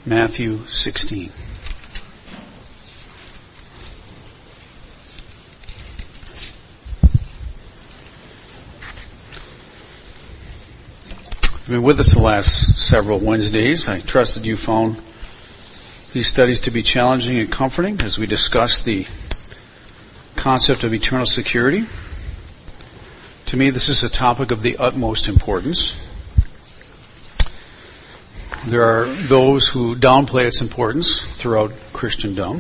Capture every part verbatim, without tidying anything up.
Matthew sixteen. You've been with us the last several Wednesdays. I trust that you found these studies to be challenging and comforting as we discuss the concept of eternal security. To me, this is a topic of the utmost importance. There are those who downplay its importance throughout Christendom.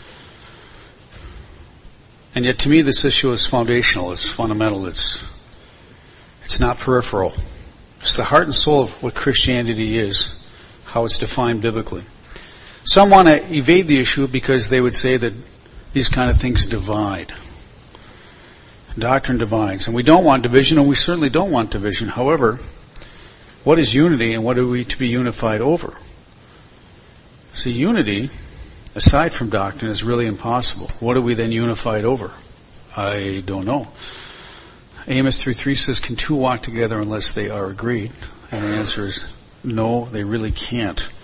And yet to me, this issue is foundational, it's fundamental, it's, it's not peripheral. It's the heart and soul of what Christianity is, how it's defined biblically. Some want to evade the issue because they would say that these kind of things divide. Doctrine divides. And we don't want division, and we certainly don't want division. However, what is unity and what are we to be unified over? See, unity, aside from doctrine, is really impossible. What are we then unified over? I don't know. Amos three three says, can two walk together unless they are agreed? And the answer is no, they really can't.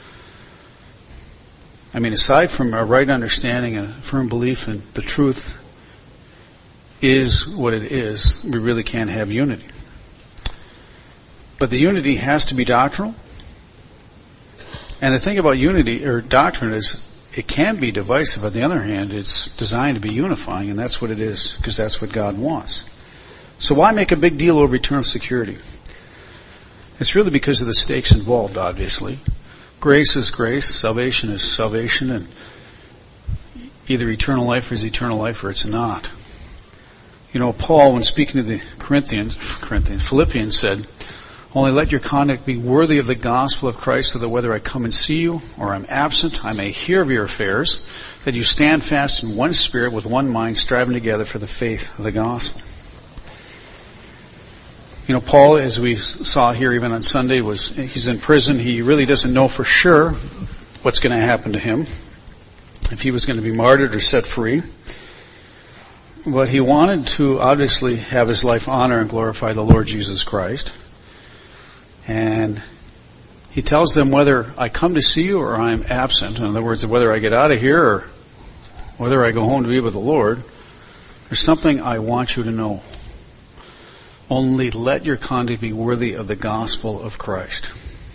I mean, aside from a right understanding and a firm belief in the truth is what it is, we really can't have unity. But the unity has to be doctrinal. And the thing about unity or doctrine is it can be divisive. On the other hand, it's designed to be unifying, and that's what it is, because that's what God wants. So why make a big deal over eternal security? It's really because of the stakes involved, obviously. Grace is grace, salvation is salvation, and either eternal life is eternal life or it's not. You know, Paul, when speaking to the Corinthians, Corinthians, Philippians said, only let your conduct be worthy of the gospel of Christ, so that whether I come and see you or I'm absent, I may hear of your affairs, that you stand fast in one spirit with one mind, striving together for the faith of the gospel. You know, Paul, as we saw here even on Sunday, was he's in prison. He really doesn't know for sure what's going to happen to him, if he was going to be martyred or set free. But he wanted to obviously have his life honor and glorify the Lord Jesus Christ. And he tells them, whether I come to see you or I'm absent, in other words, whether I get out of here or whether I go home to be with the Lord, there's something I want you to know. Only let your conduct be worthy of the gospel of Christ.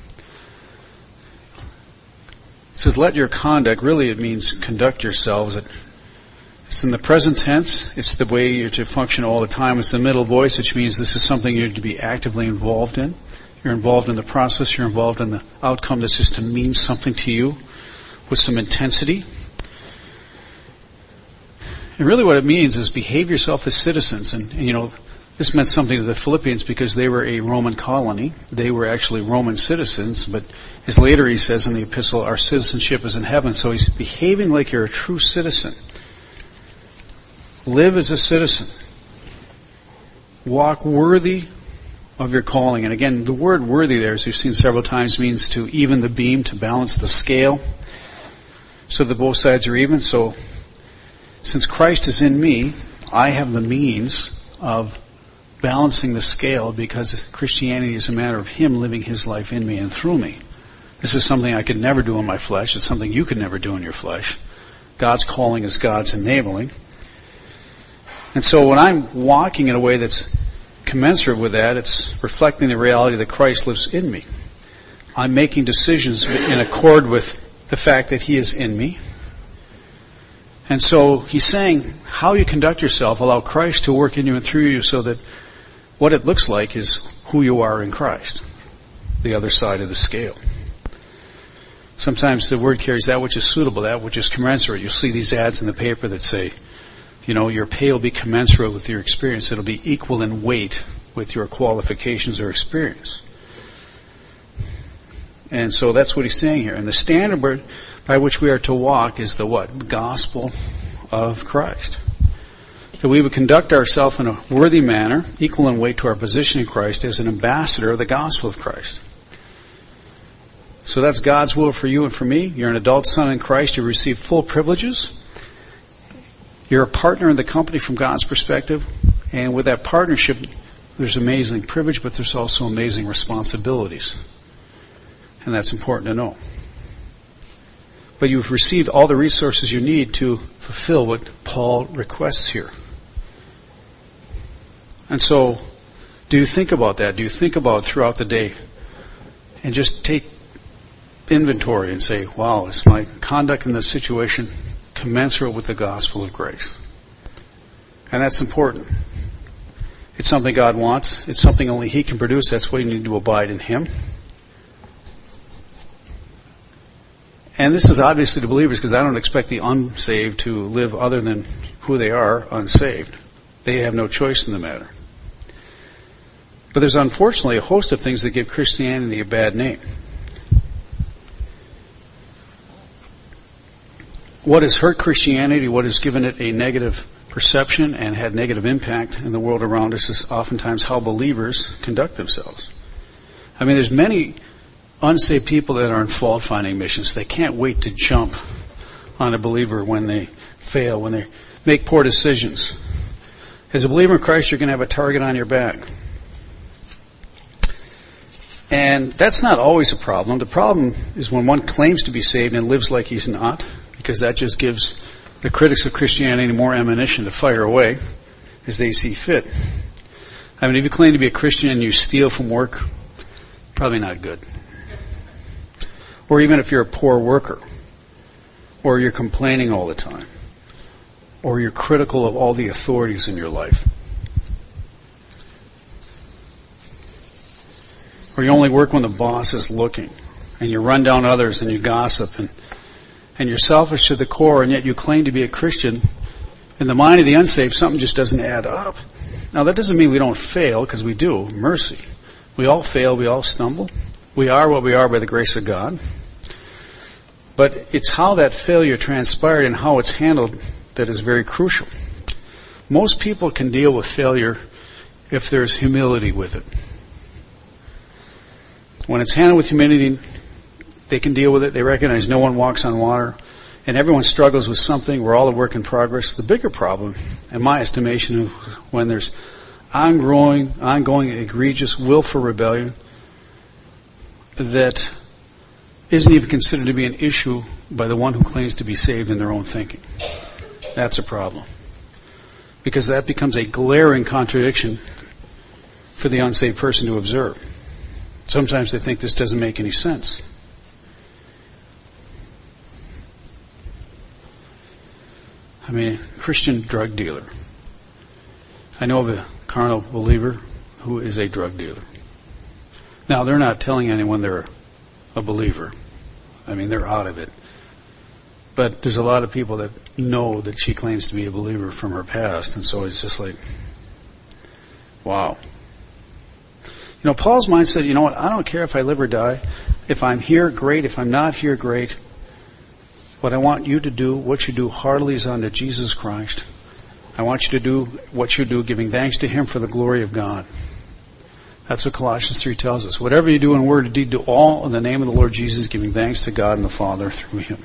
It says, let your conduct, really it means conduct yourselves. It's in the present tense. It's the way you're to function all the time. It's the middle voice, which means this is something you're to be actively involved in. You're involved in the process. You're involved in the outcome. This is to mean something to you with some intensity. And really what it means is behave yourself as citizens. And, and you know, this meant something to the Philippians because they were a Roman colony. They were actually Roman citizens, but as later he says in the epistle, our citizenship is in heaven. So he's behaving like you're a true citizen. Live as a citizen. Walk worthy of your calling. And again, the word worthy there, as we've seen several times, means to even the beam, to balance the scale, so that both sides are even. So since Christ is in me, I have the means of balancing the scale, because Christianity is a matter of Him living His life in me and through me. This is something I could never do in my flesh. It's something you could never do in your flesh. God's calling is God's enabling. And so when I'm walking in a way that's commensurate with that, it's reflecting the reality that Christ lives in me. I'm making decisions in accord with the fact that He is in me. And so he's saying how you conduct yourself, allow Christ to work in you and through you, so that what it looks like is who you are in Christ, the other side of the scale. Sometimes the word carries that which is suitable, that which is commensurate. You'll see these ads in the paper that say, you know, your pay will be commensurate with your experience. It'll be equal in weight with your qualifications or experience. And so that's what he's saying here. And the standard by which we are to walk is the what? The gospel of Christ. That we would conduct ourselves in a worthy manner, equal in weight to our position in Christ, as an ambassador of the gospel of Christ. So that's God's will for you and for me. You're an adult son in Christ. You receive full privileges. You're a partner in the company from God's perspective. And with that partnership, there's amazing privilege, but there's also amazing responsibilities. And that's important to know. but you've received all the resources you need to fulfill what Paul requests here. And so, do you think about that? Do you think about it throughout the day? And just take inventory and say, wow, is my conduct in this situation commensurate with the gospel of grace? And that's important. It's something God wants. It's something only He can produce. That's why you need to abide in Him. And this is obviously to believers, because I don't expect the unsaved to live other than who they are, unsaved. They have no choice in the matter. But there's unfortunately a host of things that give Christianity a bad name. What has hurt Christianity, what has given it a negative perception and had negative impact in the world around us, is oftentimes how believers conduct themselves. I mean, there's many unsaved people that are in fault-finding missions. They can't wait to jump on a believer when they fail, when they make poor decisions. As a believer in Christ, you're going to have a target on your back. And that's not always a problem. The problem is when one claims to be saved and lives like he's not, because that just gives the critics of Christianity more ammunition to fire away as they see fit. I mean, if you claim to be a Christian and you steal from work, probably not good. Or even if you're a poor worker, or you're complaining all the time, or you're critical of all the authorities in your life, or you only work when the boss is looking, and you run down others and you gossip, and, and you're selfish to the core, and yet you claim to be a Christian. In the mind of the unsaved, something just doesn't add up. Now, that doesn't mean we don't fail, because we do. Mercy. We all fail. We all stumble. We are what we are by the grace of God. But it's how that failure transpired and how it's handled that is very crucial. Most people can deal with failure if there's humility with it. When it's handled with humility, they can deal with it. They recognize no one walks on water, and everyone struggles with something. We're all a work in progress. The bigger problem, in my estimation, is when there's ongoing, ongoing egregious, willful rebellion that isn't even considered to be an issue by the one who claims to be saved in their own thinking. That's a problem. Because that becomes a glaring contradiction for the unsaved person to observe. Sometimes they think this doesn't make any sense. I mean, Christian drug dealer. I know of a carnal believer who is a drug dealer. Now, they're not telling anyone they're a believer. I mean, they're out of it. But there's a lot of people that know that she claims to be a believer from her past, and so it's just like, wow. You know, Paul's mind said, you know what, I don't care if I live or die. If I'm here, great. If I'm not here, great. What I want you to do, what you do heartily is unto Jesus Christ. I want you to do what you do, giving thanks to Him for the glory of God. That's what Colossians three tells us. Whatever you do in word or deed, do all in the name of the Lord Jesus, giving thanks to God and the Father through Him.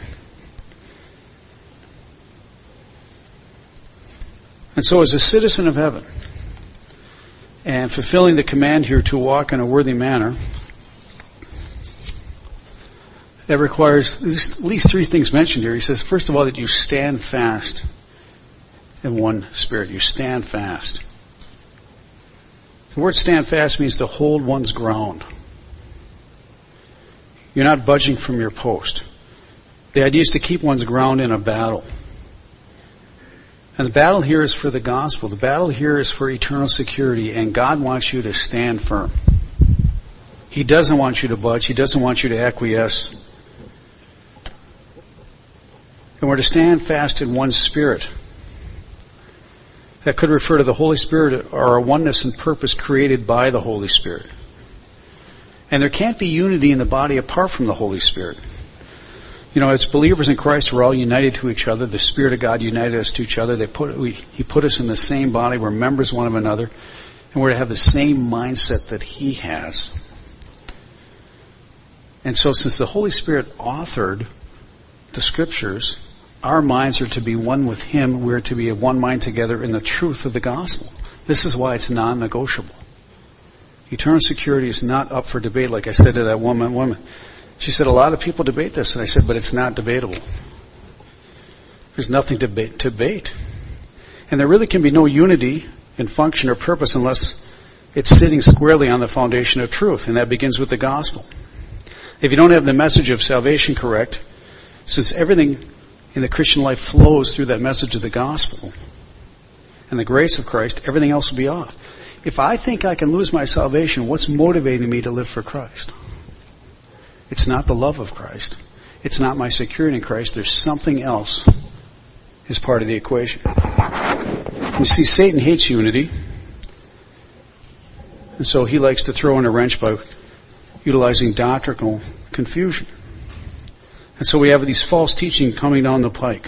And so as a citizen of heaven, and fulfilling the command here to walk in a worthy manner, that requires at least three things mentioned here. He says, first of all, that you stand fast in one spirit. You stand fast. The word stand fast means to hold one's ground. You're not budging from your post. The idea is to keep one's ground in a battle. And the battle here is for the gospel. The battle here is for eternal security, and God wants you to stand firm. He doesn't want you to budge. He doesn't want you to acquiesce. And we're to stand fast in one spirit. That could refer to the Holy Spirit or a oneness and purpose created by the Holy Spirit. And there can't be unity in the body apart from the Holy Spirit. You know, as believers in Christ, we're all united to each other. The Spirit of God united us to each other. They put, we, He put us in the same body. We're members one of another. And we're to have the same mindset that He has. And so since the Holy Spirit authored the Scriptures, our minds are to be one with Him. We're to be of one mind together in the truth of the gospel. This is why it's non-negotiable. Eternal security is not up for debate, like I said to that woman. woman. She said, a lot of people debate this. And I said, but it's not debatable. There's nothing to debate. debate. And there really can be no unity in function or purpose unless it's sitting squarely on the foundation of truth. And that begins with the gospel. If you don't have the message of salvation correct, since everything in the Christian life flows through that message of the gospel and the grace of Christ, everything else will be off. If I think I can lose my salvation, what's motivating me to live for Christ? It's not the love of Christ. It's not my security in Christ. There's something else is part of the equation. You see, Satan hates unity. And so he likes to throw in a wrench by utilizing doctrinal confusion. And so we have these false teaching coming down the pike.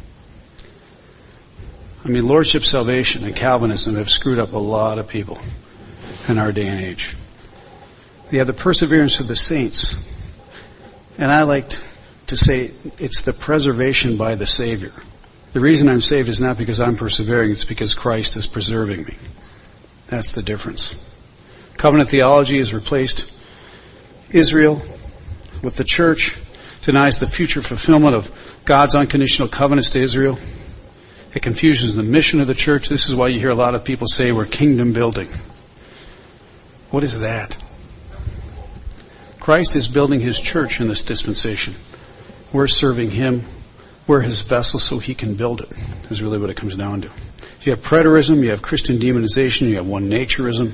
I mean, Lordship Salvation and Calvinism have screwed up a lot of people in our day and age. We have the perseverance of the saints. And I like to say it's the preservation by the Savior. The reason I'm saved is not because I'm persevering, it's because Christ is preserving me. That's the difference. Covenant theology has replaced Israel with the church, denies the future fulfillment of God's unconditional covenants to Israel. It confuses the mission of the church. This is why you hear a lot of people say we're kingdom building. What is that? Christ is building his church in this dispensation. We're serving him. We're his vessel so he can build it, is really what it comes down to. You have preterism, you have Christian demonization, you have one-naturism.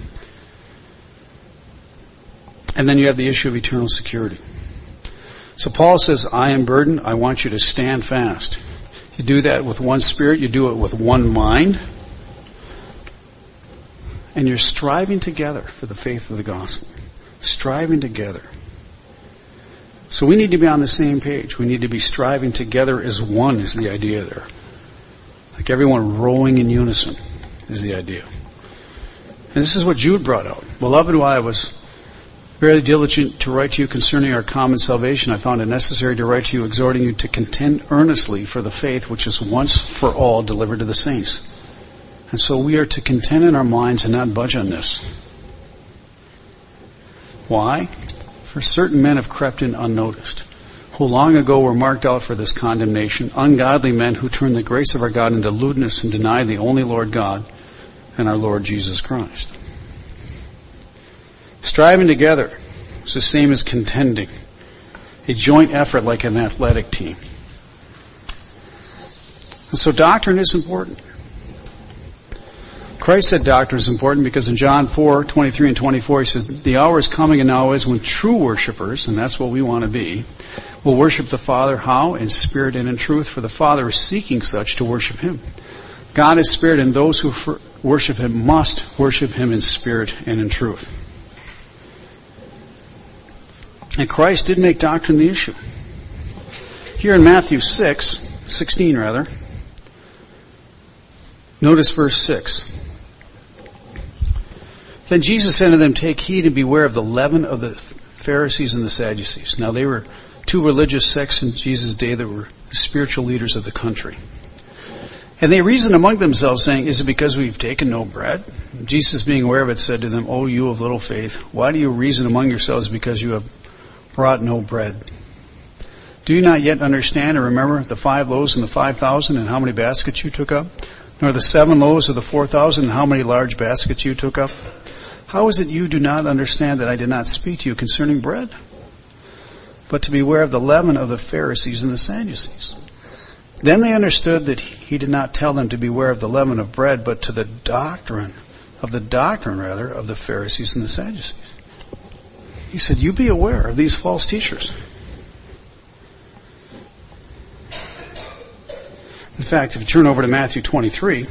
And then you have the issue of eternal security. So Paul says, I am burdened. I want you to stand fast. You do that with one spirit. You do it with one mind. And you're striving together for the faith of the gospel. Striving together. So we need to be on the same page. We need to be striving together as one is the idea there. Like everyone rowing in unison is the idea. And this is what Jude brought out. Beloved, while I was very diligent to write to you concerning our common salvation, I found it necessary to write to you, exhorting you to contend earnestly for the faith which is once for all delivered to the saints. And so we are to contend in our minds and not budge on this. Why? For certain men have crept in unnoticed, who long ago were marked out for this condemnation, ungodly men who turn the grace of our God into lewdness and deny the only Lord God and our Lord Jesus Christ. Striving together is the same as contending. A joint effort like an athletic team. And so doctrine is important. Christ said doctrine is important because in John four, twenty-three and twenty-four, he said, the hour is coming and now is when true worshipers, and that's what we want to be, will worship the Father. How? In spirit and in truth, for the Father is seeking such to worship him. God is spirit, and those who worship him must worship him in spirit and in truth. And Christ did make doctrine the issue. Here in Matthew six, sixteen rather, notice verse six. Then Jesus said to them, take heed and beware of the leaven of the Pharisees and the Sadducees. Now they were two religious sects in Jesus' day that were the spiritual leaders of the country. And they reasoned among themselves, saying, is it because we've taken no bread? And Jesus, being aware of it, said to them, O you of little faith, why do you reason among yourselves because you have brought no bread? Do you not yet understand and remember the five loaves and the five thousand and how many baskets you took up? Nor the seven loaves of the four thousand and how many large baskets you took up? How is it you do not understand that I did not speak to you concerning bread? But to beware of the leaven of the Pharisees and the Sadducees. Then they understood that he did not tell them to beware of the leaven of bread, but to the doctrine, of the doctrine rather, of the Pharisees and the Sadducees. He said, you be aware of these false teachers. In fact, if you turn over to Matthew twenty-three,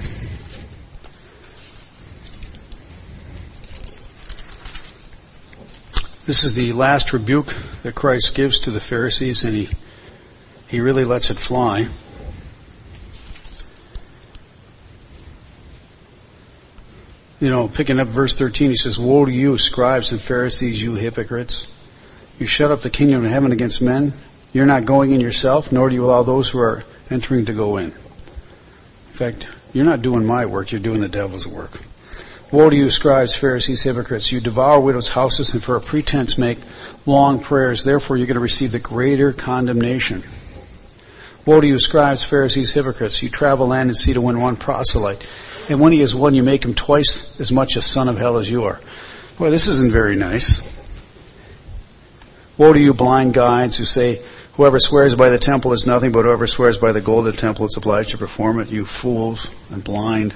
this is the last rebuke that Christ gives to the Pharisees, and he, he really lets it fly. You know, picking up verse thirteen, he says, woe to you, scribes and Pharisees, you hypocrites! You shut up the kingdom of heaven against men. You're not going in yourself, nor do you allow those who are entering to go in. In fact, you're not doing my work, you're doing the devil's work. Woe to you, scribes, Pharisees, hypocrites! You devour widows' houses and for a pretense make long prayers. Therefore you're going to receive the greater condemnation. Woe to you, scribes, Pharisees, hypocrites! You travel land and sea to win one proselyte. And when he is won, you make him twice as much a son of hell as you are. Boy, this isn't very nice. Woe to you, blind guides, who say, whoever swears by the temple is nothing, but whoever swears by the gold of the temple is obliged to perform it. You fools and blind.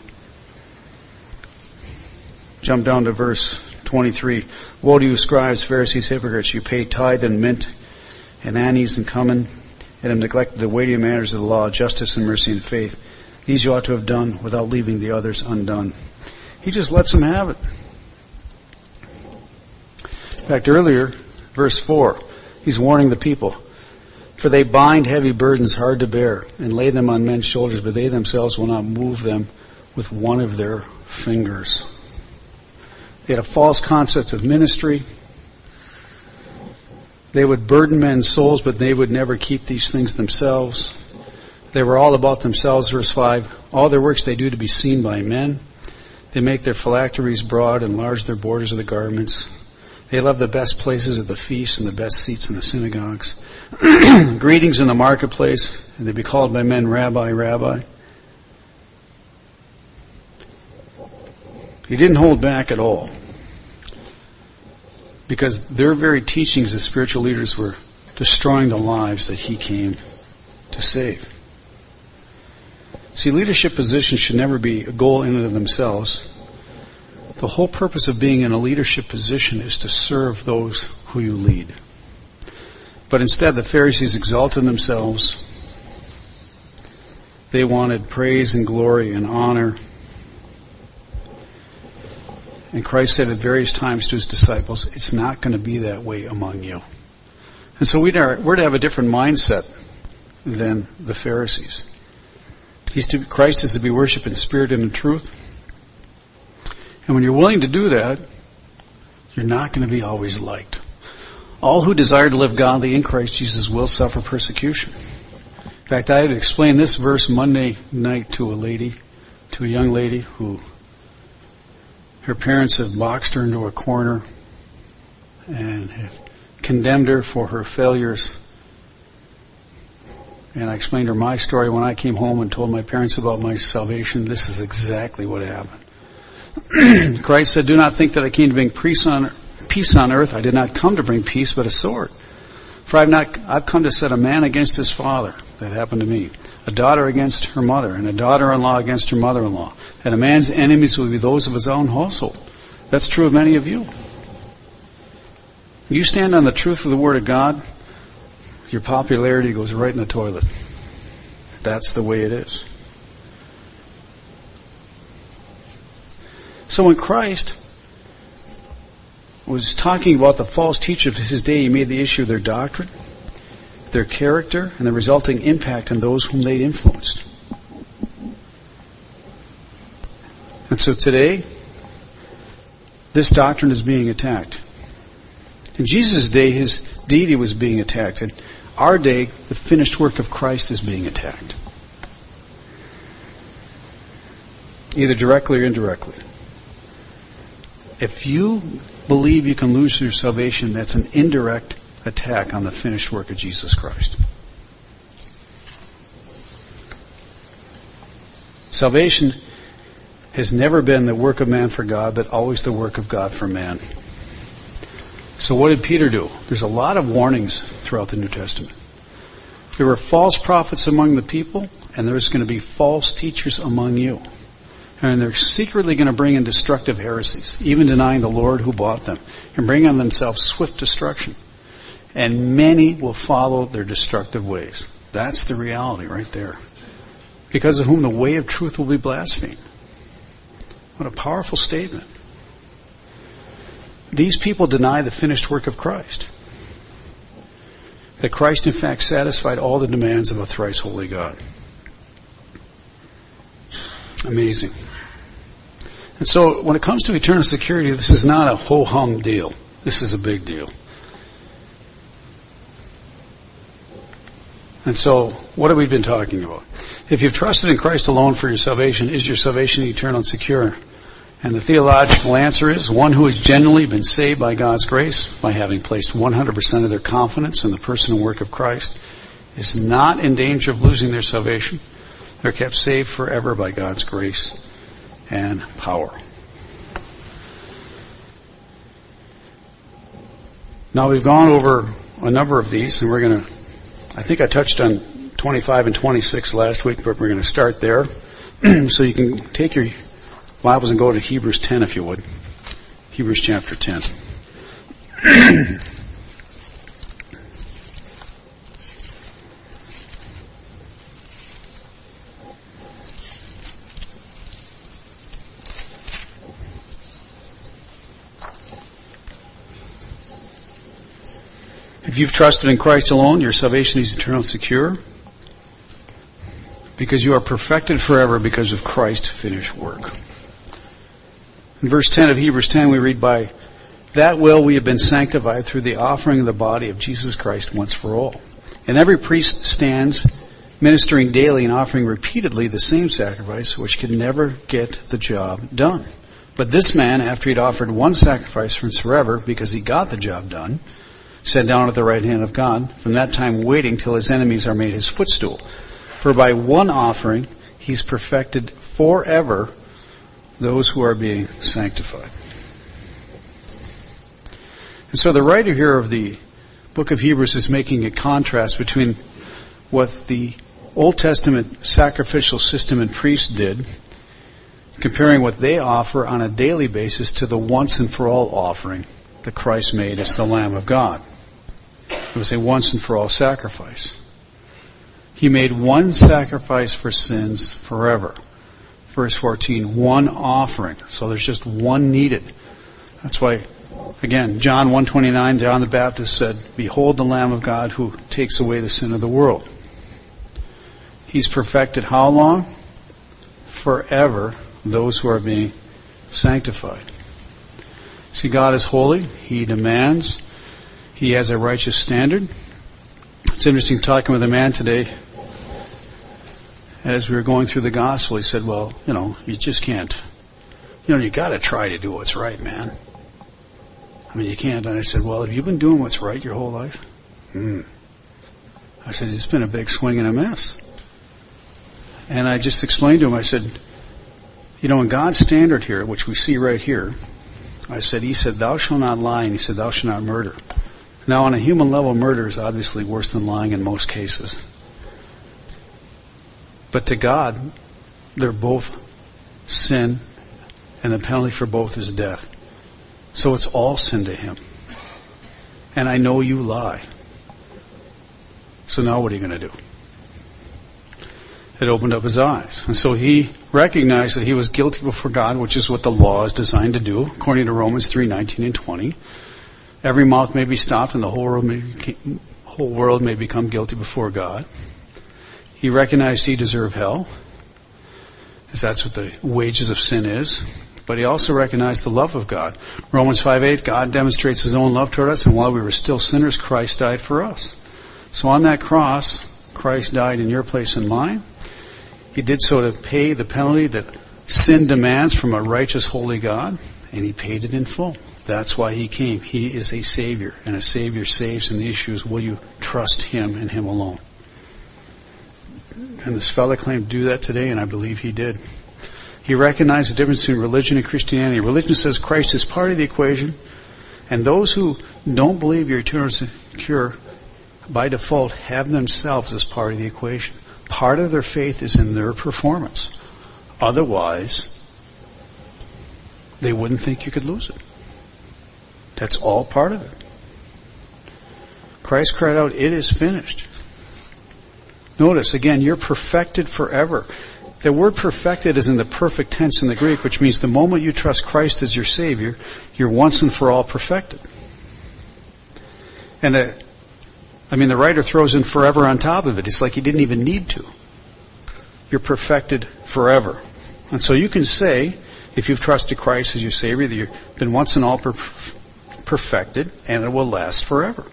Jump down to verse twenty-three. Woe to you, scribes, Pharisees, hypocrites! You pay tithe and mint and anise and cumin, and have neglected the weightier matters of the law, justice and mercy and faith. These you ought to have done without leaving the others undone. He just lets them have it. In fact, earlier, verse four, he's warning the people. For they bind heavy burdens hard to bear and lay them on men's shoulders, but they themselves will not move them with one of their fingers. They had a false concept of ministry. They would burden men's souls, but they would never keep these things themselves. They were all about themselves, verse five. All their works they do to be seen by men. They make their phylacteries broad, enlarge their borders of the garments. They love the best places at the feasts and the best seats in the synagogues. Greetings in the marketplace, and they be called by men, Rabbi, Rabbi. He didn't hold back at all, because their very teachings as spiritual leaders were destroying the lives that he came to save. See, leadership positions should never be a goal in and of themselves. The whole purpose of being in a leadership position is to serve those who you lead. But instead, the Pharisees exalted themselves. They wanted praise and glory and honor. And Christ said at various times to his disciples, it's not going to be that way among you. And so we're to have a different mindset than the Pharisees. He's to, Christ is to be worshipped in spirit and in truth. And when you're willing to do that, you're not going to be always liked. All who desire to live godly in Christ Jesus will suffer persecution. In fact, I had to explain this verse Monday night to a lady, to a young lady who, her parents had boxed her into a corner and have condemned her for her failures. And I explained to her my story when I came home and told my parents about my salvation. This is exactly what happened. Christ said, do not think that I came to bring peace on, peace on earth. I did not come to bring peace, but a sword. For I've not, I've come to set a man against his father. That happened to me. A daughter against her mother, and a daughter-in-law against her mother-in-law. And a man's enemies will be those of his own household. That's true of many of you. You stand on the truth of the Word of God, your popularity goes right in the toilet. That's the way it is. So when Christ was talking about the false teachers of his day, he made the issue of their doctrine, their character, and the resulting impact on those whom they'd influenced. And so today, this doctrine is being attacked. In Jesus' day, his deity was being attacked. In our day, the finished work of Christ is being attacked. Either directly or indirectly. If you believe you can lose your salvation, that's an indirect attack on the finished work of Jesus Christ. Salvation has never been the work of man for God, but always the work of God for man. So what did Peter do? There's a lot of warnings throughout the New Testament. There were false prophets among the people, and there's going to be false teachers among you. And they're secretly going to bring in destructive heresies, even denying the Lord who bought them, and bring on themselves swift destruction. And many will follow their destructive ways. That's the reality right there. Because of whom the way of truth will be blasphemed. What a powerful statement. These people deny the finished work of Christ. That Christ in fact satisfied all the demands of a thrice holy God. Amazing. And so when it comes to eternal security, this is not a ho-hum deal. This is a big deal. And so, what have we been talking about? If you've trusted in Christ alone for your salvation, is your salvation eternal and secure? And the theological answer is one who has genuinely been saved by God's grace by having placed one hundred percent of their confidence in the person and work of Christ is not in danger of losing their salvation. They're kept saved forever by God's grace and power. Now we've gone over a number of these, and we're going to, I think I touched on twenty-five and twenty-six last week, but we're going to start there. So you can take your Bibles and go to Hebrews ten if you would. Hebrews chapter ten. If you've trusted in Christ alone, your salvation is eternal and secure, because you are perfected forever because of Christ's finished work. In verse ten of Hebrews ten we read, by that will we have been sanctified through the offering of the body of Jesus Christ once for all. And every priest stands ministering daily and offering repeatedly the same sacrifice, which can never get the job done. But this man, after he'd offered one sacrifice forever, because he got the job done, sat down at the right hand of God, from that time waiting till his enemies are made his footstool. For by one offering he's perfected forever those who are being sanctified. And so the writer here of the book of Hebrews is making a contrast between what the Old Testament sacrificial system and priests did, comparing what they offer on a daily basis to the once and for all offering that Christ made as the Lamb of God. It was a once and for all sacrifice. He made one sacrifice for sins forever. Verse fourteen, one offering. So there's just one needed. That's why, again, John one twenty-nine, John the Baptist said, behold the Lamb of God who takes away the sin of the world. He's perfected how long? Forever those who are being sanctified. See, God is holy. He demands. He has a righteous standard. It's interesting talking with a man today. As we were going through the gospel, he said, well, you know, you just can't, you know, you got to try to do what's right, man. I mean, you can't. And I said, well, have you been doing what's right your whole life? Mm. I said, it's been a big swing and a miss. And I just explained to him, I said, you know, in God's standard here, which we see right here, I said, he said, thou shalt not lie, and he said, thou shalt not murder. Now, on a human level, murder is obviously worse than lying in most cases. But to God, they're both sin, and the penalty for both is death. So it's all sin to him. And I know you lie. So now what are you going to do? It opened up his eyes. And so he recognized that he was guilty before God, which is what the law is designed to do, according to Romans three nineteen and twenty. Every mouth may be stopped, and the whole world may, whole world may become guilty before God. He recognized he deserved hell, as that's what the wages of sin is. But he also recognized the love of God. Romans five eight, God demonstrates his own love toward us, and while we were still sinners, Christ died for us. So on that cross, Christ died in your place and mine. He did so to pay the penalty that sin demands from a righteous, holy God, and he paid it in full. That's why he came. He is a Savior, and a Savior saves, and the issue is, will you trust him and him alone? And this fellow claimed to do that today, and I believe he did. He recognized the difference between religion and Christianity. Religion says Christ is part of the equation, and those who don't believe you're eternally secure, by default, have themselves as part of the equation. Part of their faith is in their performance. Otherwise, they wouldn't think you could lose it. That's all part of it. Christ cried out, it is finished. Notice, again, you're perfected forever. The word perfected is in the perfect tense in the Greek, which means the moment you trust Christ as your Savior, you're once and for all perfected. And, uh, I mean, the writer throws in forever on top of it. It's like he didn't even need to. You're perfected forever. And so you can say, if you've trusted Christ as your Savior, that you've been once and all per- perfected, and it will last forever.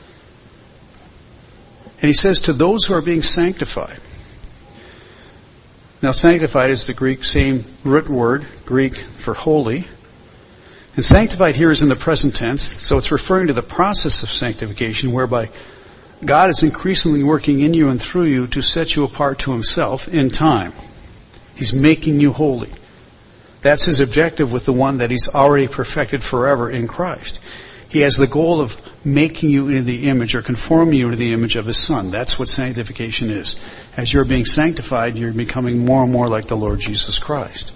And he says, to those who are being sanctified. Now, sanctified is the Greek same root word, Greek for holy. And sanctified here is in the present tense, so it's referring to the process of sanctification whereby God is increasingly working in you and through you to set you apart to himself in time. He's making you holy. That's his objective with the one that he's already perfected forever in Christ. He has the goal of making you into the image or conforming you to the image of his Son. That's what sanctification is. As you're being sanctified, you're becoming more and more like the Lord Jesus Christ.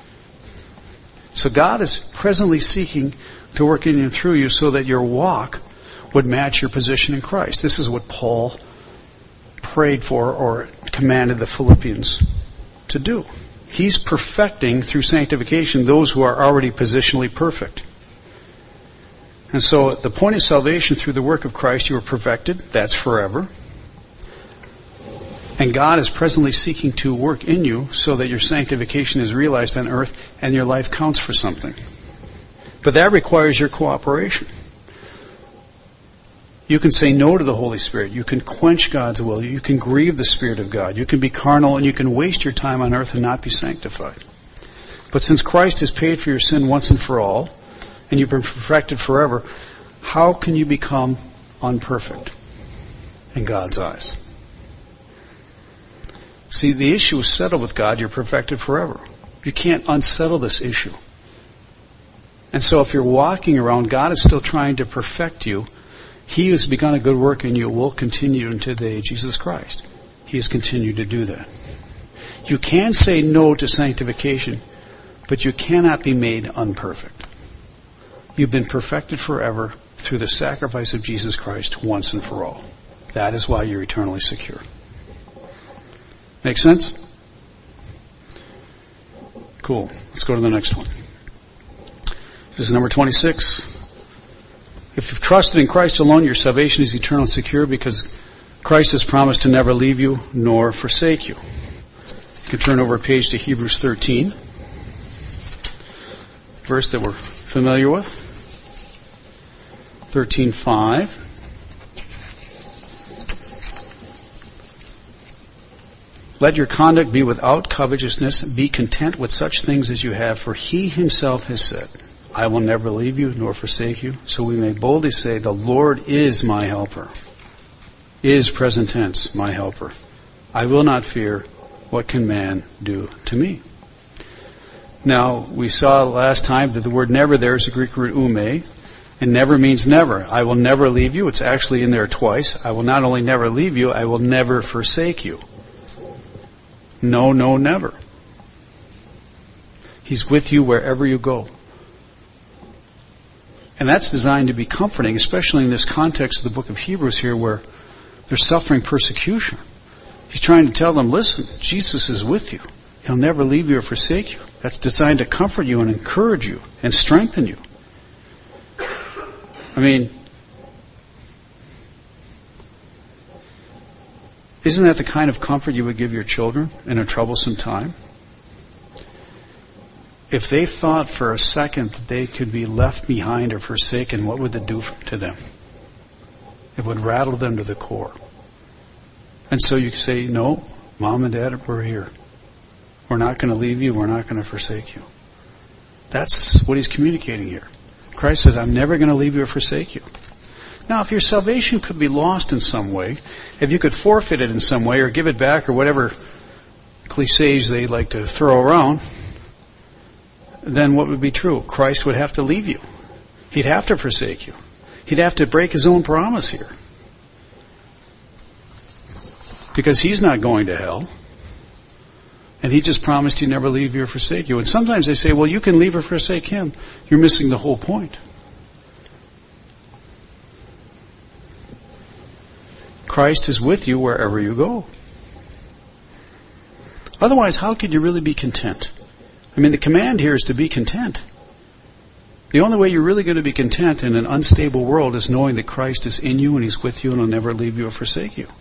So God is presently seeking to work in and through you so that your walk would match your position in Christ. This is what Paul prayed for or commanded the Philippians to do. He's perfecting through sanctification those who are already positionally perfect. And so at the point of salvation through the work of Christ, you are perfected. That's forever. And God is presently seeking to work in you so that your sanctification is realized on earth and your life counts for something. But that requires your cooperation. You can say no to the Holy Spirit. You can quench God's will. You can grieve the Spirit of God. You can be carnal and you can waste your time on earth and not be sanctified. But since Christ has paid for your sin once and for all, and you've been perfected forever, how can you become unperfect in God's eyes? See, the issue is settled with God. You're perfected forever. You can't unsettle this issue. And so if you're walking around, God is still trying to perfect you. He who has begun a good work in you will continue until the day of Jesus Christ. He has continued to do that. You can say no to sanctification, but you cannot be made unperfect. You've been perfected forever through the sacrifice of Jesus Christ once and for all. That is why you're eternally secure. Make sense? Cool. Let's go to the next one. This is number twenty-six. If you've trusted in Christ alone, your salvation is eternal and secure because Christ has promised to never leave you nor forsake you. You can turn over a page to Hebrews thirteen, verse that we're familiar with. thirteen five. Let your conduct be without covetousness. Be content with such things as you have, for he himself has said, I will never leave you nor forsake you. So we may boldly say, the Lord is my helper. Is present tense, my helper. I will not fear. What can man do to me? Now, we saw last time that the word never there is a Greek word ume. And never means never. I will never leave you. It's actually in there twice. I will not only never leave you, I will never forsake you. No, no, never. He's with you wherever you go. And that's designed to be comforting, especially in this context of the book of Hebrews here where they're suffering persecution. He's trying to tell them, listen, Jesus is with you. He'll never leave you or forsake you. That's designed to comfort you and encourage you and strengthen you. I mean, isn't that the kind of comfort you would give your children in a troublesome time? If they thought for a second that they could be left behind or forsaken, what would that do to them? It would rattle them to the core. And so you say, no, Mom and Dad, we're here. We're not going to leave you. We're not going to forsake you. That's what he's communicating here. Christ says, I'm never going to leave you or forsake you. Now, if your salvation could be lost in some way, if you could forfeit it in some way or give it back or whatever cliches they like to throw around, then what would be true? Christ would have to leave you. He'd have to forsake you. He'd have to break his own promise here. Because he's not going to hell. And he just promised he'd never leave you or forsake you. And sometimes they say, well, you can leave or forsake him. You're missing the whole point. Christ is with you wherever you go. Otherwise, how could you really be content? I mean, the command here is to be content. The only way you're really going to be content in an unstable world is knowing that Christ is in you and he's with you and will never leave you or forsake you.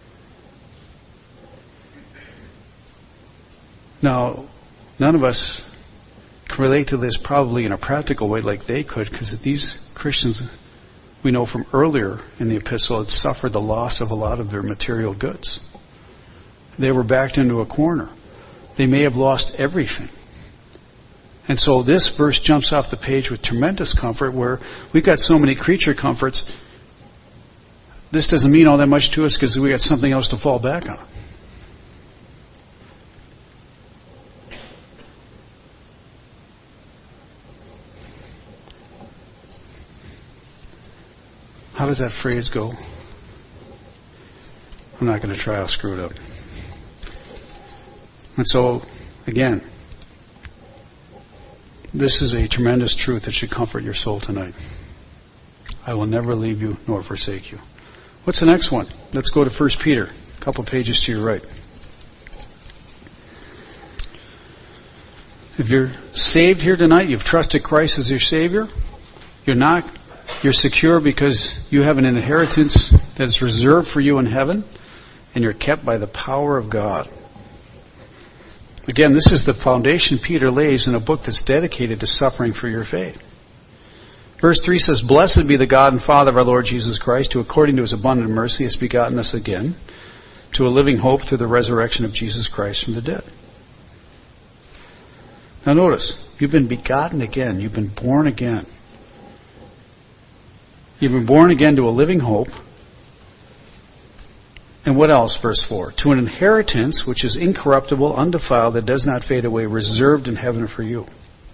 Now, none of us can relate to this probably in a practical way like they could, because these Christians, we know from earlier in the epistle, had suffered the loss of a lot of their material goods. They were backed into a corner. They may have lost everything. And so this verse jumps off the page with tremendous comfort, where we've got so many creature comforts. This doesn't mean all that much to us because we got something else to fall back on. How does that phrase go? I'm not going to try, I'll screw it up. And so, again, this is a tremendous truth that should comfort your soul tonight. I will never leave you nor forsake you. What's the next one? Let's go to First Peter, a couple pages to your right. If you're saved here tonight, you've trusted Christ as your Savior, you're not, you're secure because you have an inheritance that is reserved for you in heaven, and you're kept by the power of God. Again, this is the foundation Peter lays in a book that's dedicated to suffering for your faith. Verse three says, "Blessed be the God and Father of our Lord Jesus Christ, who according to his abundant mercy has begotten us again to a living hope through the resurrection of Jesus Christ from the dead." Now notice, you've been begotten again. You've been born again. You've been born again to a living hope. And what else? Verse four. "To an inheritance which is incorruptible, undefiled, that does not fade away, reserved in heaven for you."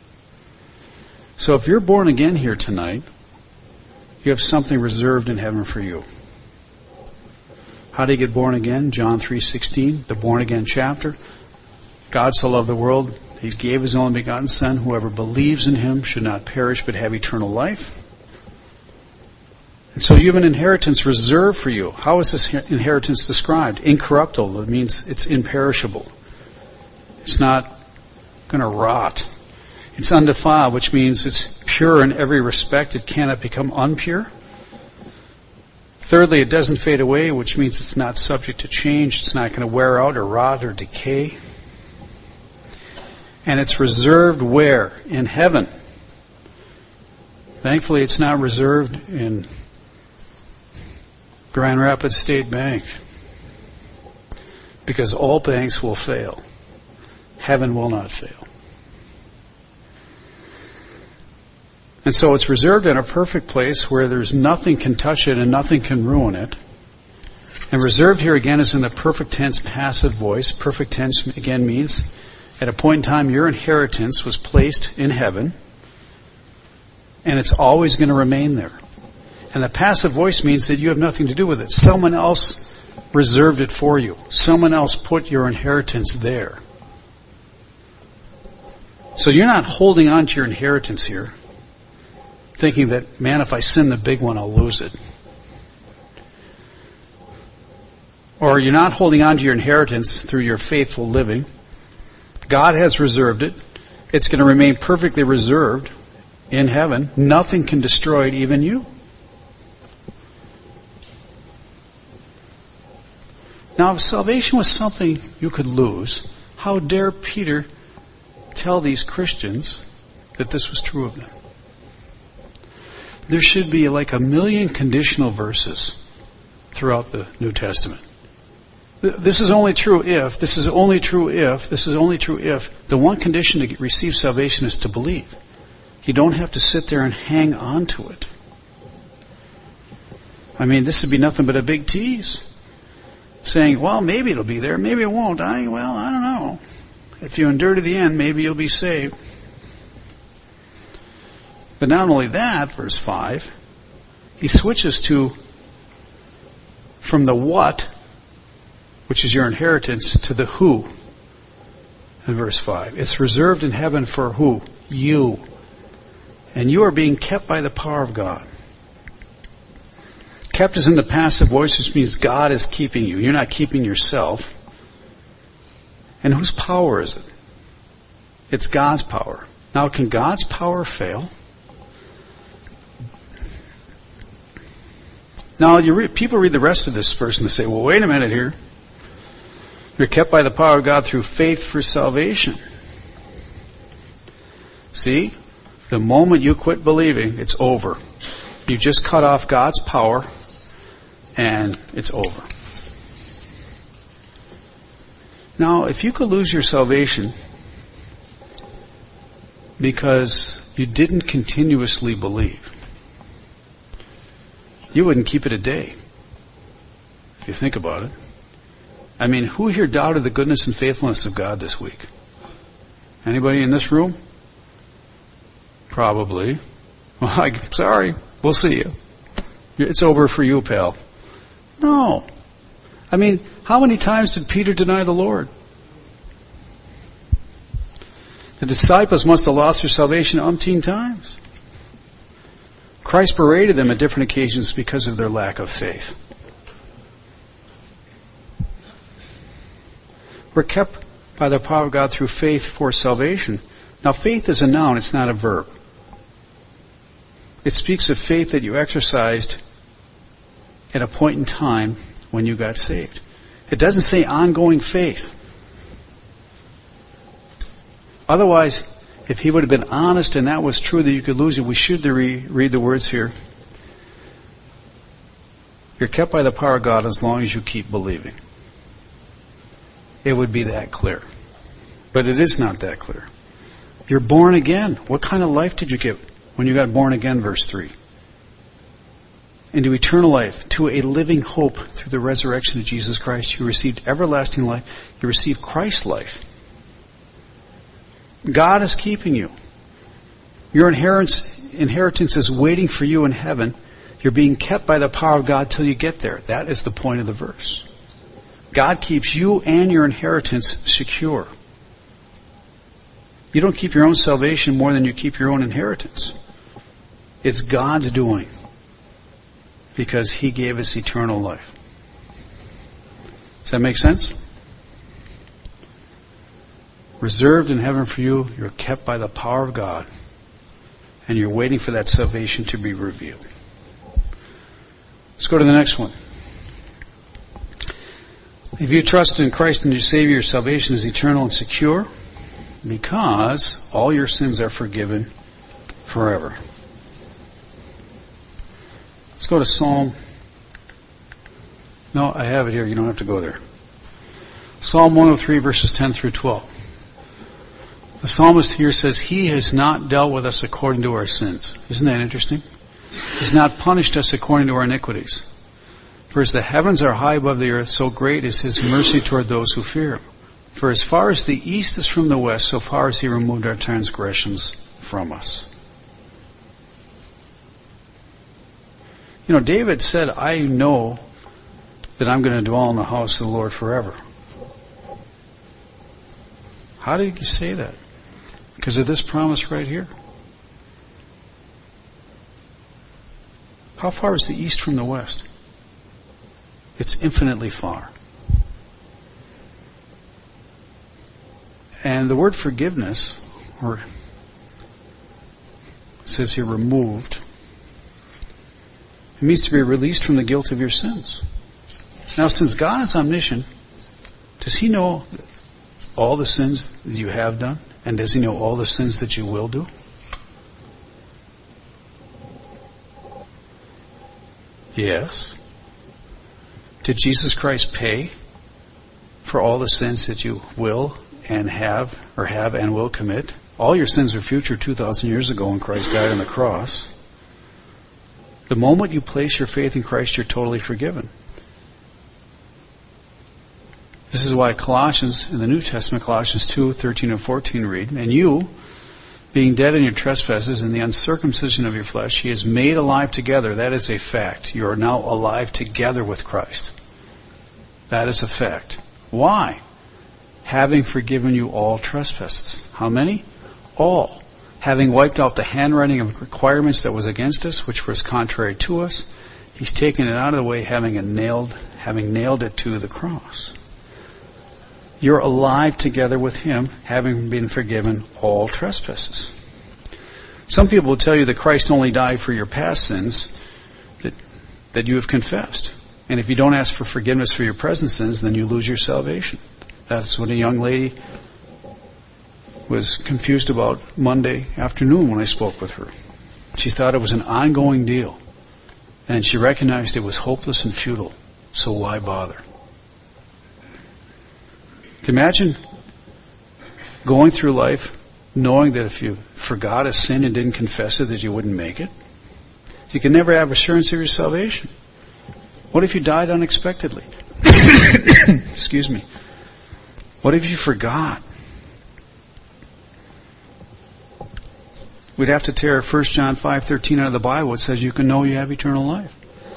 So if you're born again here tonight, you have something reserved in heaven for you. How do you get born again? John three sixteen, the born again chapter. "God so loved the world, that he gave his only begotten Son. Whoever believes in him should not perish but have eternal life." And so you have an inheritance reserved for you. How is this inheritance described? Incorruptible. It means it's imperishable. It's not going to rot. It's undefiled, which means it's pure in every respect. It cannot become unpure. Thirdly, it doesn't fade away, which means it's not subject to change. It's not going to wear out or rot or decay. And it's reserved where? In heaven. Thankfully, it's not reserved in Grand Rapids State Bank, because all banks will fail. Heaven will not fail. And so it's reserved in a perfect place where there's nothing can touch it and nothing can ruin it. And reserved here again is in the perfect tense passive voice. Perfect tense again means at a point in time your inheritance was placed in heaven, and it's always going to remain there. And the passive voice means that you have nothing to do with it. Someone else reserved it for you. Someone else put your inheritance there. So you're not holding on to your inheritance here, thinking that, man, if I sin the big one, I'll lose it. Or you're not holding on to your inheritance through your faithful living. God has reserved it. It's going to remain perfectly reserved in heaven. Nothing can destroy it, even you. Now, if salvation was something you could lose, how dare Peter tell these Christians that this was true of them? There should be like a million conditional verses throughout the New Testament. This is only true if, this is only true if, this is only true if. The one condition to receive salvation is to believe. You don't have to sit there and hang on to it. I mean, this would be nothing but a big tease. Saying, well, maybe it'll be there, maybe it won't. I, well, I don't know. If you endure to the end, maybe you'll be saved. But not only that, verse five, he switches to, from the what, which is your inheritance, to the who in verse five. It's reserved in heaven for who? You. And you are being kept by the power of God. Kept is in the passive voice, which means God is keeping you. You're not keeping yourself. And whose power is it? It's God's power. Now, can God's power fail? Now, you read, people read the rest of this verse and they say, well, wait a minute here. You're kept by the power of God through faith for salvation. See? The moment you quit believing, it's over. You just cut off God's power, and it's over. Now, if you could lose your salvation, because you didn't continuously believe. You wouldn't keep it a day, if you think about it. I mean, who here doubted the goodness and faithfulness of God this week? Anybody in this room? Probably. Well, I'm sorry. We'll see you. It's over for you, pal. No. I mean, how many times did Peter deny the Lord? The disciples must have lost their salvation umpteen times. Christ berated them at different occasions because of their lack of faith. We're kept by the power of God through faith for salvation. Now, faith is a noun, it's not a verb. It speaks of faith that you exercised at a point in time when you got saved. It doesn't say ongoing faith. Otherwise, if he would have been honest and that was true that you could lose it, we should re- read the words here. You're kept by the power of God as long as you keep believing. It would be that clear. But it is not that clear. You're born again. What kind of life did you get when you got born again, verse three? Into eternal life, to a living hope through the resurrection of Jesus Christ. You received everlasting life. You received Christ's life. God is keeping you. Your inheritance, inheritance is waiting for you in heaven. You're being kept by the power of God till you get there. That is the point of the verse. God keeps you and your inheritance secure. You don't keep your own salvation more than you keep your own inheritance. It's God's doing because He gave us eternal life. Does that make sense? Reserved in heaven for you, you're kept by the power of God, and you're waiting for that salvation to be revealed. Let's go to the next one. If you trust in Christ and your Savior, your salvation is eternal and secure because all your sins are forgiven forever. Let's go to Psalm. No, I have it here. You don't have to go there. Psalm one oh three, verses ten through twelve. The psalmist here says, He has not dealt with us according to our sins. Isn't that interesting? He's not punished us according to our iniquities. For as the heavens are high above the earth, so great is His mercy toward those who fear Him. For as far as the east is from the west, so far as He removed our transgressions from us. You know, David said, I know that I'm going to dwell in the house of the Lord forever. How did he say that? Because of this promise right here. How far is the east from the west? It's infinitely far. And the word forgiveness, or it says here removed, it means to be released from the guilt of your sins. Now, since God is omniscient, does He know all the sins that you have done? And does He know all the sins that you will do? Yes. Did Jesus Christ pay for all the sins that you will and have, or have and will commit? All your sins are future two thousand years ago when Christ died on the cross. The moment you place your faith in Christ, you're totally forgiven. This is why Colossians, in the New Testament, Colossians two, thirteen and fourteen read, And you, being dead in your trespasses and the uncircumcision of your flesh, He is made alive together. That is a fact. You are now alive together with Christ. That is a fact. Why? Having forgiven you all trespasses. How many? All. Having wiped out the handwriting of requirements that was against us, which was contrary to us, He's taken it out of the way, having it nailed, having nailed it to the cross. You're alive together with Him, having been forgiven all trespasses. Some people will tell you that Christ only died for your past sins that, that you have confessed. And if you don't ask for forgiveness for your present sins, then you lose your salvation. That's what a young lady was confused about Monday afternoon when I spoke with her. She thought it was an ongoing deal. And she recognized it was hopeless and futile. So why bother? Imagine going through life knowing that if you forgot a sin and didn't confess it, that you wouldn't make it? You can never have assurance of your salvation. What if you died unexpectedly? Excuse me. What if you forgot? We'd have to tear First John five thirteen out of the Bible. It says you can know you have eternal life.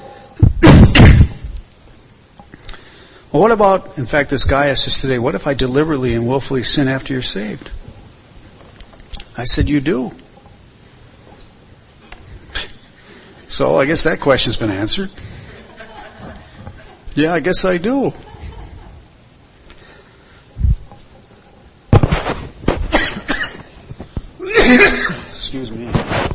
Well, what about, in fact, this guy asked us today, what if I deliberately and willfully sin after you're saved? I said, you do. So I guess that question's been answered. Yeah, I guess I do. Excuse me.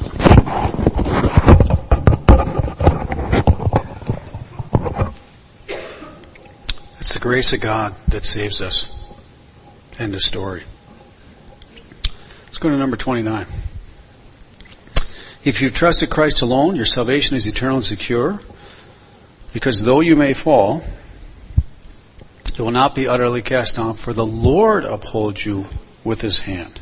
It's the grace of God that saves us. End of story. Let's go to number twenty-nine. If you trusted Christ alone, your salvation is eternal and secure, because though you may fall, you will not be utterly cast down, for the Lord upholds you with His hand.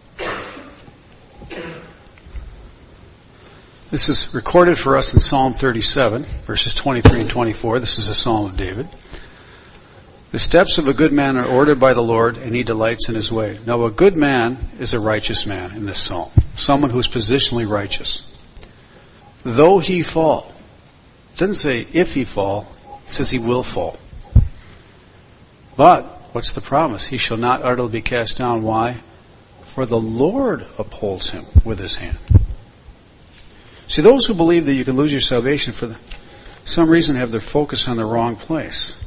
This is recorded for us in Psalm thirty-seven, verses twenty-three and twenty-four. This is a Psalm of David. The steps of a good man are ordered by the Lord, and He delights in His way. Now, a good man is a righteous man in this psalm. Someone who's positionally righteous. Though he fall. It doesn't say if he fall. It says he will fall. But, what's the promise? He shall not utterly be cast down. Why? For the Lord upholds him with His hand. See, those who believe that you can lose your salvation for the, some reason have their focus on the wrong place.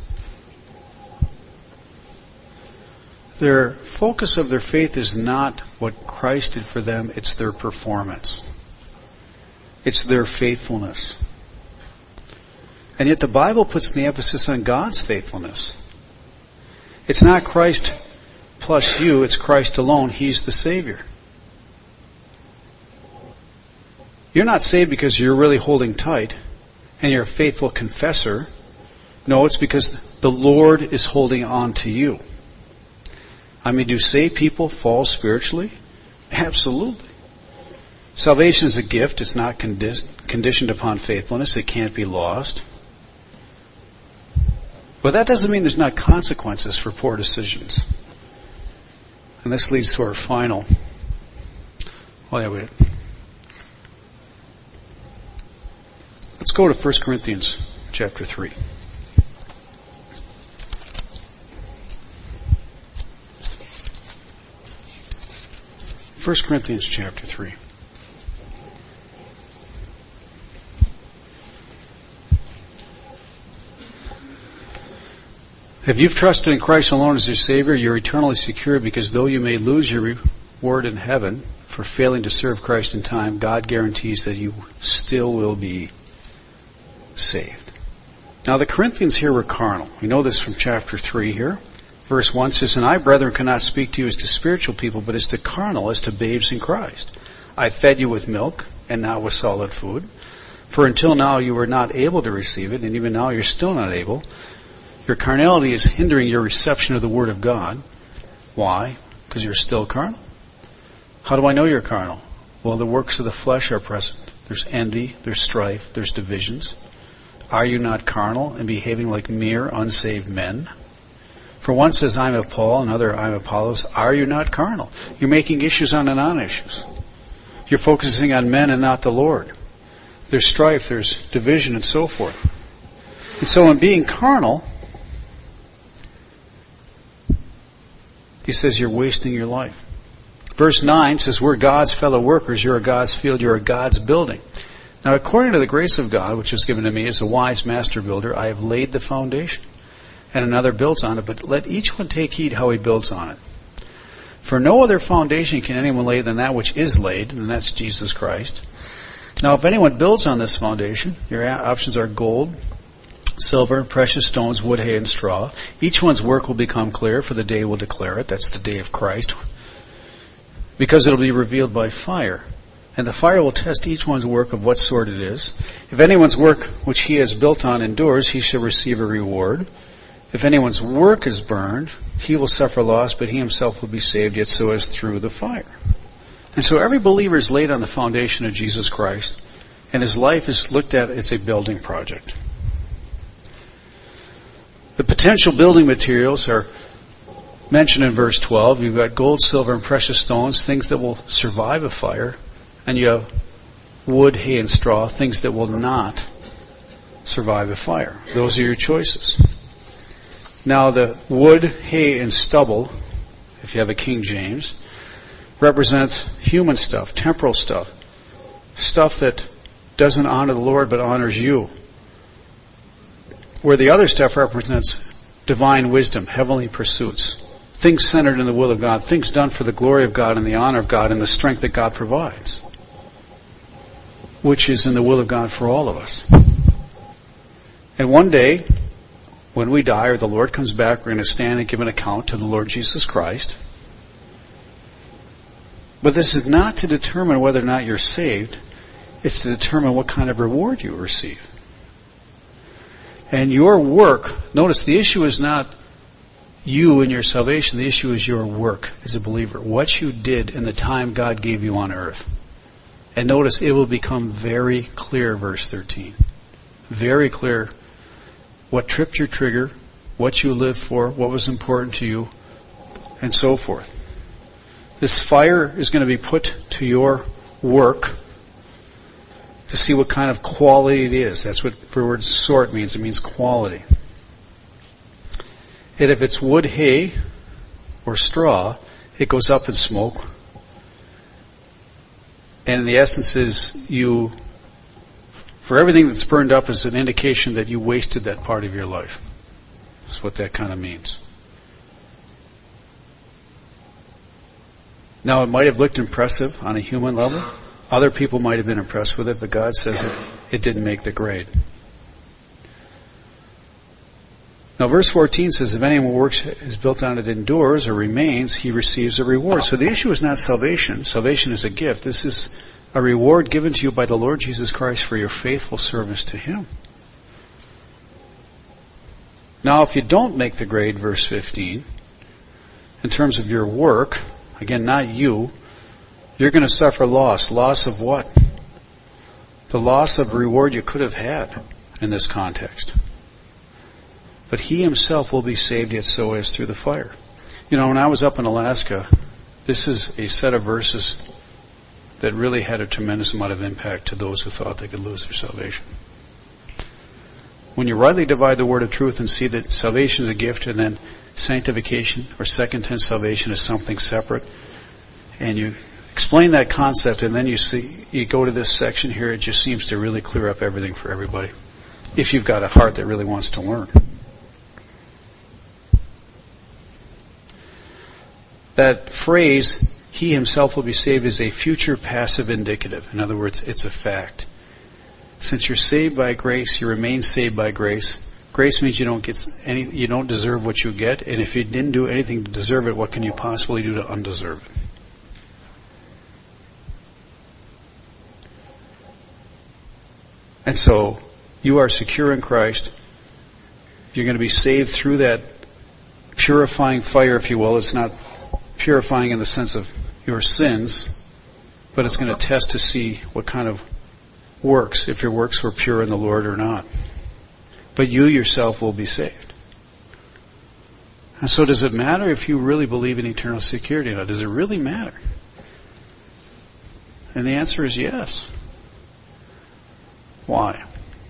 Their focus of their faith is not what Christ did for them, it's their performance. It's their faithfulness. And yet the Bible puts the emphasis on God's faithfulness. It's not Christ plus you, it's Christ alone. He's the Savior. You're not saved because you're really holding tight and you're a faithful confessor. No, it's because the Lord is holding on to you. I mean, do saved people fall spiritually? Absolutely. Salvation is a gift. It's not condi- conditioned upon faithfulness. It can't be lost. But that doesn't mean there's not consequences for poor decisions. And this leads to our final. Oh, yeah, wait. Let's go to First Corinthians chapter three. First Corinthians chapter three. If you've trusted in Christ alone as your Savior, you're eternally secure, because though you may lose your reward in heaven for failing to serve Christ in time, God guarantees that you still will be saved. Now the Corinthians here were carnal. We know this from chapter three here. Verse one says, "And I, brethren, cannot speak to you as to spiritual people, but as to carnal, as to babes in Christ. I fed you with milk, and not with solid food. For until now you were not able to receive it, and even now you're still not able. Your carnality is hindering your reception of the Word of God." Why? Because you're still carnal. How do I know you're carnal? Well, the works of the flesh are present. There's envy, there's strife, there's divisions. Are you not carnal and behaving like mere unsaved men? For one says, "I'm of Paul," another, "I'm of Apollos." Are you not carnal? You're making issues on the non-issues. You're focusing on men and not the Lord. There's strife, there's division, and so forth. And so in being carnal, he says you're wasting your life. Verse nine says, "We're God's fellow workers. You're a God's field. You're a God's building." Now, according to the grace of God, which was given to me as a wise master builder, I have laid the foundation, and another builds on it, but let each one take heed how he builds on it. For no other foundation can anyone lay than that which is laid, and that's Jesus Christ. Now, if anyone builds on this foundation, your options are gold, silver, precious stones, wood, hay, and straw. Each one's work will become clear, for the day will declare it. That's the day of Christ. Because it'll be revealed by fire. And the fire will test each one's work of what sort it is. If anyone's work which he has built on endures, he shall receive a reward. If anyone's work is burned, he will suffer loss, but he himself will be saved, yet so as through the fire. And so every believer is laid on the foundation of Jesus Christ, and his life is looked at as a building project. The potential building materials are mentioned in verse twelve. You've got gold, silver, and precious stones, things that will survive a fire. And you have wood, hay, and straw, things that will not survive a fire. Those are your choices. Now the wood, hay, and stubble, if you have a King James, represents human stuff, temporal stuff, stuff that doesn't honor the Lord but honors you. Where the other stuff represents divine wisdom, heavenly pursuits, things centered in the will of God, things done for the glory of God and the honor of God and the strength that God provides, which is in the will of God for all of us. And one day, when we die or the Lord comes back, we're going to stand and give an account to the Lord Jesus Christ. But this is not to determine whether or not you're saved. It's to determine what kind of reward you receive. And your work, notice the issue is not you and your salvation. The issue is your work as a believer. What you did in the time God gave you on earth. And notice it will become very clear, verse thirteen. Very clear what tripped your trigger, what you lived for, what was important to you, and so forth. This fire is going to be put to your work to see what kind of quality it is. That's what the word sort means. It means quality. And if it's wood, hay, or straw, it goes up in smoke. And the essence is you, for everything that's burned up is an indication that you wasted that part of your life. That's what that kind of means. Now, it might have looked impressive on a human level. Other people might have been impressed with it, but God says it, it didn't make the grade. Now, verse fourteen says, if anyone works is built on it endures or remains, he receives a reward. So the issue is not salvation. Salvation is a gift. This is a reward given to you by the Lord Jesus Christ for your faithful service to Him. Now, if you don't make the grade, verse fifteen, in terms of your work, again, not you, you're going to suffer loss. Loss of what? The loss of reward you could have had in this context. But he himself will be saved, yet so as through the fire. You know, when I was up in Alaska, this is a set of verses that really had a tremendous amount of impact to those who thought they could lose their salvation. When you rightly divide the word of truth and see that salvation is a gift and then sanctification or second tense salvation is something separate, and you explain that concept and then you see, you go to this section here, it just seems to really clear up everything for everybody. If you've got a heart that really wants to learn. That phrase, he himself will be saved, is a future passive indicative. In other words, it's a fact. Since you're saved by grace, you remain saved by grace. Grace means you don't get any, you don't deserve what you get, and if you didn't do anything to deserve it, what can you possibly do to undeserve it? And so, you are secure in Christ. You're going to be saved through that purifying fire, if you will. It's not purifying in the sense of your sins, but it's going to test to see what kind of works, if your works were pure in the Lord or not. But you yourself will be saved. And so does it matter if you really believe in eternal security or not? Does it really matter? And the answer is yes. Why?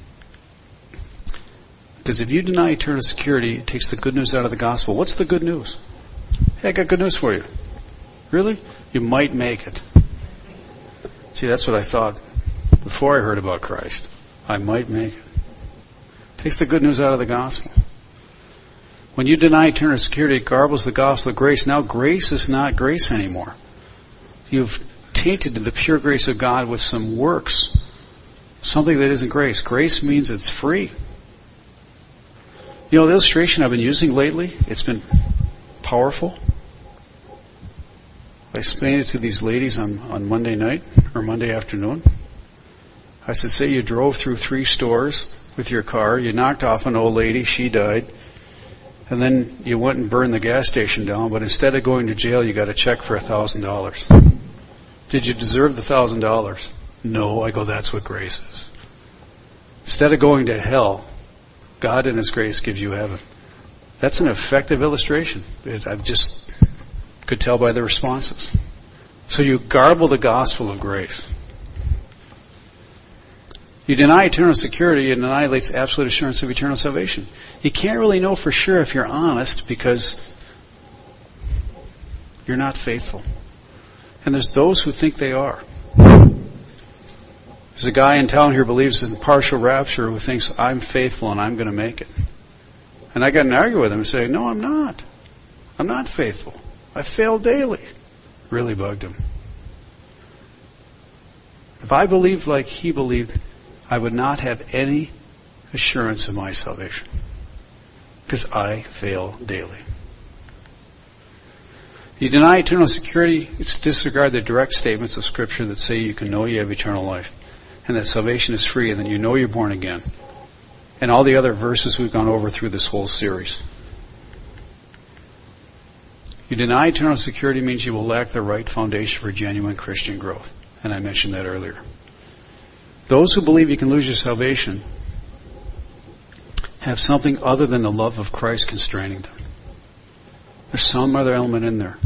Because if you deny eternal security, it takes the good news out of the gospel. What's the good news? Hey, I got good news for you. Really? You might make it. See, that's what I thought before I heard about Christ. I might make it. Takes the good news out of the gospel. When you deny eternal security, it garbles the gospel of grace. Now grace is not grace anymore. You've tainted the pure grace of God with some works. Something that isn't grace. Grace means it's free. You know, the illustration I've been using lately, it's been powerful. I explained it to these ladies on, on Monday night or Monday afternoon. I said, say you drove through three stores with your car, you knocked off an old lady, she died, and then you went and burned the gas station down, but instead of going to jail, you got a check for a thousand dollars. Did you deserve the thousand dollars? No. I go, that's what grace is. Instead of going to hell, God in His grace gives you heaven. That's an effective illustration. It, I've just could tell by the responses. So you garble the gospel of grace. You deny eternal security, it annihilates absolute assurance of eternal salvation. You can't really know for sure if you're honest because you're not faithful. And there's those who think they are. There's a guy in town here who believes in partial rapture who thinks I'm faithful and I'm going to make it. And I got to argue with him and say, no, I'm not. I'm not faithful. I fail daily. Really bugged him. If I believed like he believed, I would not have any assurance of my salvation. Because I fail daily. You deny eternal security, it's disregard the direct statements of Scripture that say you can know you have eternal life. And that salvation is free and that you know you're born again. And all the other verses we've gone over through this whole series. You deny eternal security means you will lack the right foundation for genuine Christian growth. And I mentioned that earlier. Those who believe you can lose your salvation have something other than the love of Christ constraining them. There's some other element in there.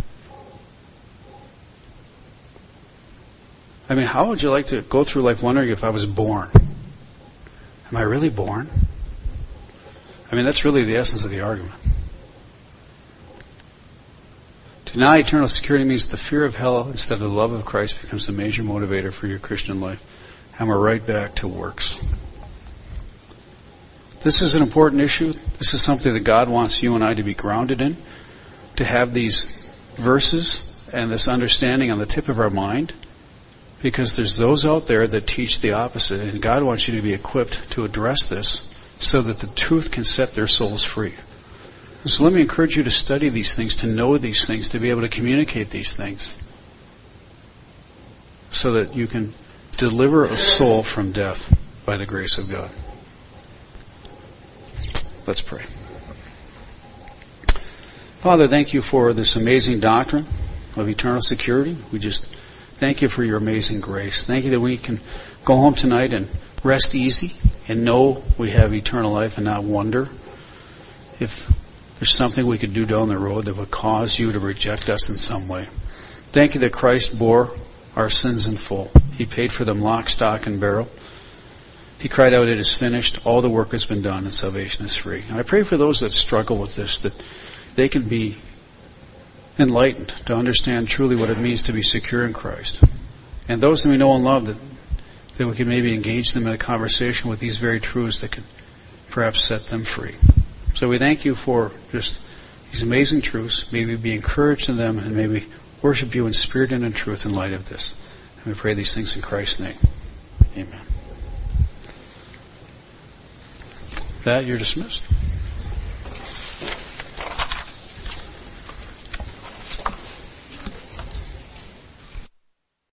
I mean, how would you like to go through life wondering if I was born? Am I really born? I mean, that's really the essence of the argument. To deny eternal security means the fear of hell instead of the love of Christ becomes the major motivator for your Christian life. And we're right back to works. This is an important issue. This is something that God wants you and I to be grounded in, to have these verses and this understanding on the tip of our mind, because there's those out there that teach the opposite, and God wants you to be equipped to address this so that the truth can set their souls free. And so let me encourage you to study these things, to know these things, to be able to communicate these things, so that you can deliver a soul from death by the grace of God. Let's pray. Father, thank you for this amazing doctrine of eternal security. We just thank you for your amazing grace. Thank you that we can go home tonight and rest easy and know we have eternal life and not wonder if there's something we could do down the road that would cause you to reject us in some way. Thank you that Christ bore our sins in full. He paid for them lock, stock, and barrel. He cried out, it is finished. All the work has been done and salvation is free. And I pray for those that struggle with this, that they can be enlightened to understand truly what it means to be secure in Christ. And those that we know and love, that, that we can maybe engage them in a conversation with these very truths that could perhaps set them free. So we thank you for just these amazing truths. May we be encouraged in them and may we worship you in spirit and in truth in light of this. And we pray these things in Christ's name. Amen. That you're dismissed.